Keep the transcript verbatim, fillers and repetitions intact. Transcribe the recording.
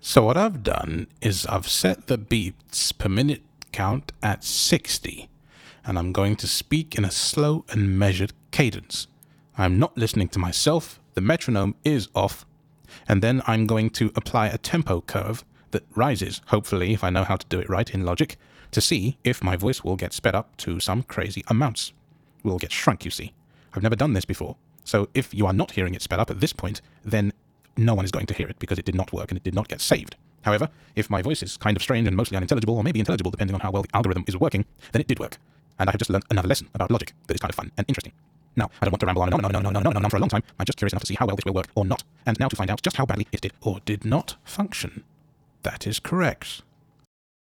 So what I've done is I've set the beats per minute count at sixty, and I'm going to speak in a slow and measured cadence. I'm not listening to myself, the metronome is off, and then I'm going to apply a tempo curve that rises, hopefully if I know how to do it right in Logic, to see if my voice will get sped up to some crazy amounts. Will get shrunk, you see. I've never done this before, so if you are not hearing it sped up at this point, then no one is going to hear it because it did not work and it did not get saved. However, if my voice is kind of strange and mostly unintelligible, or maybe intelligible depending on how well the algorithm is working, then it did work. And I have just learned another lesson about Logic that is kind of fun and interesting. Now, I don't want to ramble on and on and on and on and on and on for a long time. I'm just curious enough to see how well this will work or not, and now to find out just how badly it did or did not function. That is correct.